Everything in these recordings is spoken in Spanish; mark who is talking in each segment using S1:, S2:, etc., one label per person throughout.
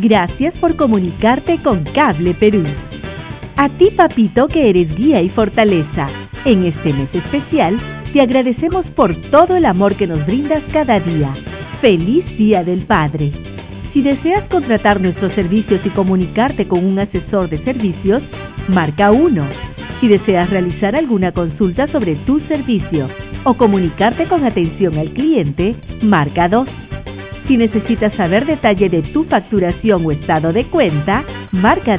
S1: Gracias por comunicarte con Cable Perú. A ti, papito, que eres guía y fortaleza. En este mes especial, te agradecemos por todo el amor que nos brindas cada día. ¡Feliz Día del Padre! Si deseas contratar nuestros servicios y comunicarte con un asesor de servicios, marca 1. Si deseas realizar alguna consulta sobre tu servicio o comunicarte con atención al cliente, marca 2. Si necesitas saber detalle de tu facturación o estado de cuenta, marca.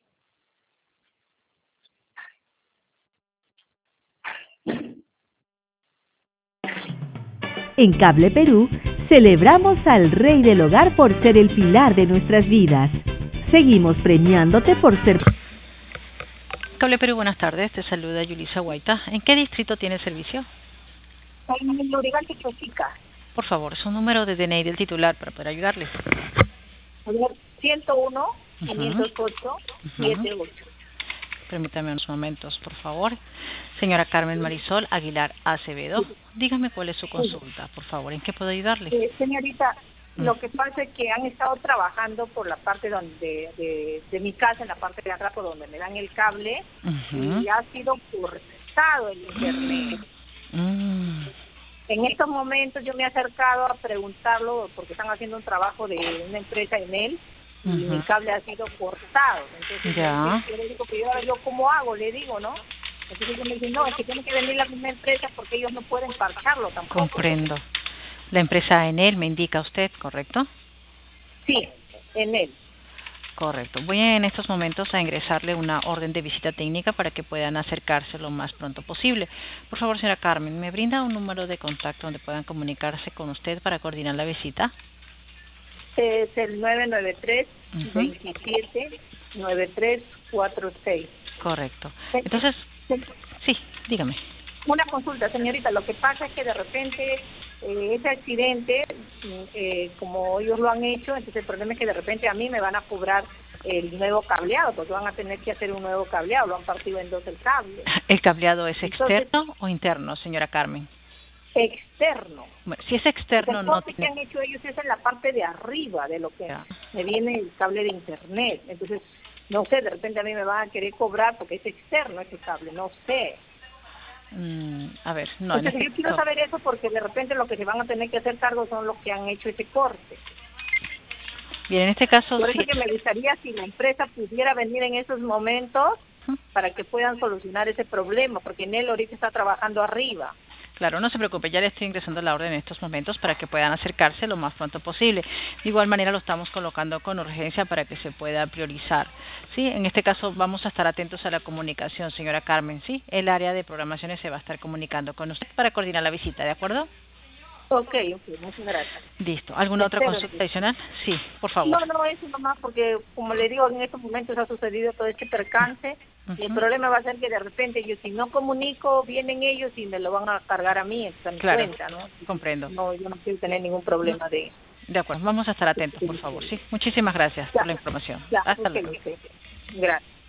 S1: En Cable Perú, celebramos al Rey del Hogar por ser el pilar de nuestras vidas. Seguimos premiándote por ser...
S2: Cable Perú, buenas tardes. Te saluda Yulisa Guaita. ¿En qué distrito tiene servicio?
S3: En Lorigal de Chosica.
S2: Por favor, su número de DNI del titular para poder ayudarle.
S3: 101 508 78.
S2: Permítame unos momentos, por favor. Señora Carmen Marisol Aguilar Acevedo, dígame cuál es su consulta, por favor. ¿En qué puedo ayudarle?
S3: Señorita, lo que pasa es que han estado trabajando por la parte donde de mi casa, en la parte de atrás, por donde me dan el cable, y ha sido cortado el internet. En estos momentos yo me he acercado a preguntarlo porque están haciendo un trabajo de una empresa en él y mi cable ha sido cortado. Entonces yo le digo que yo cómo hago, le digo, ¿no? Entonces ellos me dicen, no, es que tiene que venir la misma empresa porque ellos no pueden parcharlo tampoco.
S2: Comprendo. La empresa Enel me indica usted, ¿correcto?
S3: Sí, Enel.
S2: Correcto. Voy en estos momentos a ingresarle una orden de visita técnica para que puedan acercarse lo más pronto posible. Por favor, señora Carmen, ¿me brinda un número de contacto donde puedan comunicarse con usted para coordinar la visita?
S3: Es el 993-27-9346.
S2: Correcto. Entonces, sí, dígame.
S3: Una consulta, señorita. Lo que pasa es que de repente ese accidente, como ellos lo han hecho, entonces el problema es que de repente a mí me van a cobrar el nuevo cableado, porque van a tener que hacer un nuevo cableado, lo han partido en dos el cable.
S2: ¿El cableado es externo o interno, señora Carmen?
S3: Externo.
S2: Bueno, si es externo,
S3: el
S2: no
S3: corte que han hecho ellos es en la parte de arriba de lo que me viene el cable de internet. Entonces, no sé, de repente a mí me van a querer cobrar porque es externo ese cable, no sé.
S2: A ver, no.
S3: Entonces yo quiero saber eso porque de repente lo que se van a tener que hacer cargo son los que han hecho ese corte.
S2: Bien, en este caso
S3: por eso que me gustaría si la empresa pudiera venir en esos momentos para que puedan solucionar ese problema, porque en él ahorita está trabajando arriba.
S2: Claro, no se preocupe, ya le estoy ingresando la orden en estos momentos para que puedan acercarse lo más pronto posible. De igual manera lo estamos colocando con urgencia para que se pueda priorizar. Sí, en este caso vamos a estar atentos a la comunicación, señora Carmen. Sí, el área de programaciones se va a estar comunicando con usted para coordinar la visita, ¿de acuerdo?
S3: Ok, muchas gracias.
S2: Listo. ¿Alguna otra consulta adicional? Sí, por favor.
S3: No, eso nomás porque, como le digo, en estos momentos ha sucedido todo este percance y el problema va a ser que de repente yo si no comunico, vienen ellos y me lo van a cargar a mí, a mi cuenta, ¿no?
S2: Comprendo.
S3: No, yo no quiero tener ningún problema de...
S2: De acuerdo, vamos a estar atentos, por favor. Sí, muchísimas gracias por la información. Hasta luego.
S3: Gracias.